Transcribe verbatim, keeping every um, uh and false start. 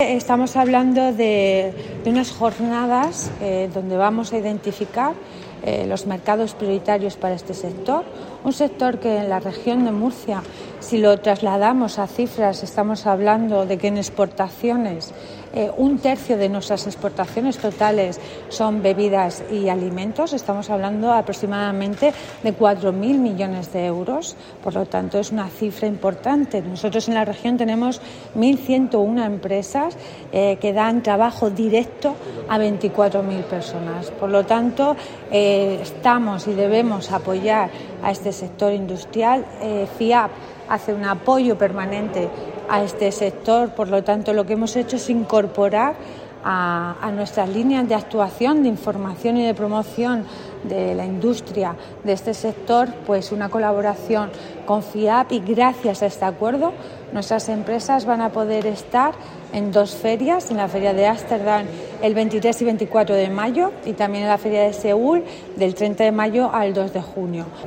Estamos hablando de, de unas jornadas eh, donde vamos a identificar eh, los mercados prioritarios para este sector, un sector que en la región de Murcia, si lo trasladamos a cifras, estamos hablando de que en exportaciones eh, un tercio de nuestras exportaciones totales son bebidas y alimentos, estamos hablando aproximadamente de cuatro mil millones de euros, por lo tanto es una cifra importante. Nosotros en la región tenemos mil ciento una empresas eh, que dan trabajo directo a veinticuatro mil personas, por lo tanto eh, estamos y debemos apoyar a este sector industrial. eh, FIAP hace un apoyo permanente a este sector, por lo tanto lo que hemos hecho es incorporar a, a nuestras líneas de actuación, de información y de promoción de la industria de este sector, pues una colaboración con FIAP, y gracias a este acuerdo nuestras empresas van a poder estar en dos ferias, en la feria de Ámsterdam el veintitrés y veinticuatro de mayo y también en la feria de Seúl del treinta de mayo al dos de junio.